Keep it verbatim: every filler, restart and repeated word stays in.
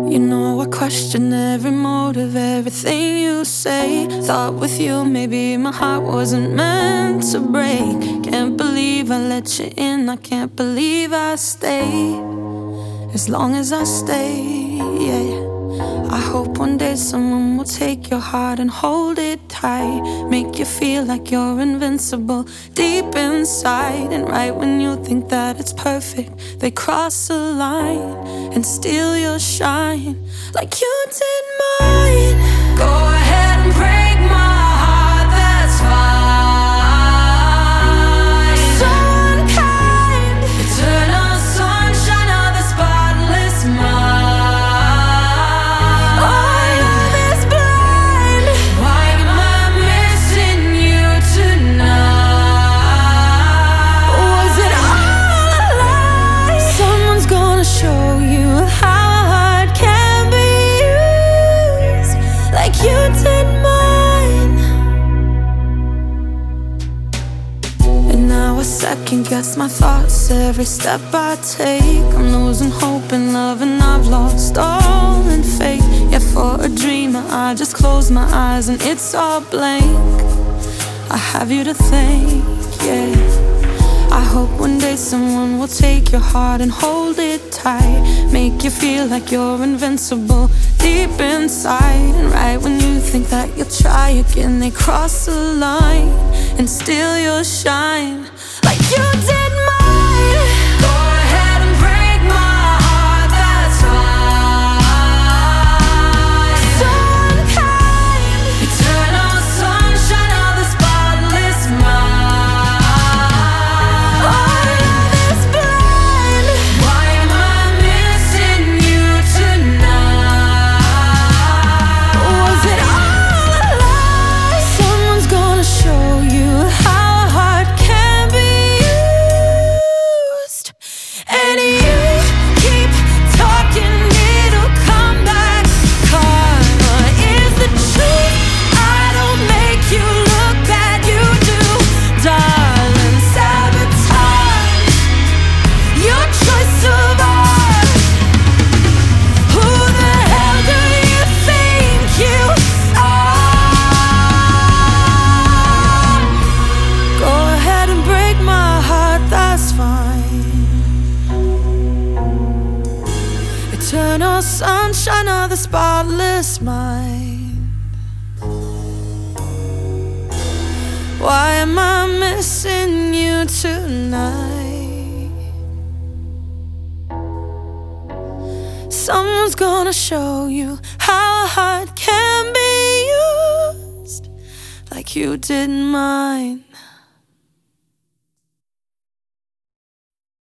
You know I question every motive, everything you say. Thought with you maybe my heart wasn't meant to break. Can't believe I let you in, I can't believe I stay. As long as I stay, yeah. I hope one day someone will take your heart and hold it tight. Make you feel like you're invincible deep inside. And right when you think that it's perfect, they cross the line and steal your shine, like you did mine. Go ahead and break my heart, that's fine. So unkind, eternal sunshine of the spotless mind. Our love is blind. Why am I missing you tonight? Was it all a lie? Someone's gonna show you how a heart can be used, like you did mine. And now I second guess my thoughts every step I take. I'm losing hope in love and I've lost all in faith. Yeah, for a dreamer I just close my eyes and it's all blank. I have you to thank, yeah. I hope one day someone will take your heart and hold it tight. Make you feel like you're invincible deep inside. And right when you think that you'll try again, they cross the line and steal your shine, like you did mine. Go ahead and break my heart, that's fine. So unkind, eternal sunshine of the spotless mind. Our love is blind. Why am I missing you tonight? Was it all a lie? Someone's gonna show you how a heart can be used. And you keep talking, it'll come back. Karma is the truth. I don't make you look bad, you do. Darling, sabotage your choice of art. Who the hell do you think you are? Go ahead and break my heart, that's fine. Eternal sunshine of the spotless mind. Why am I missing you tonight? Someone's gonna show you how a heart can be used, like you did mine.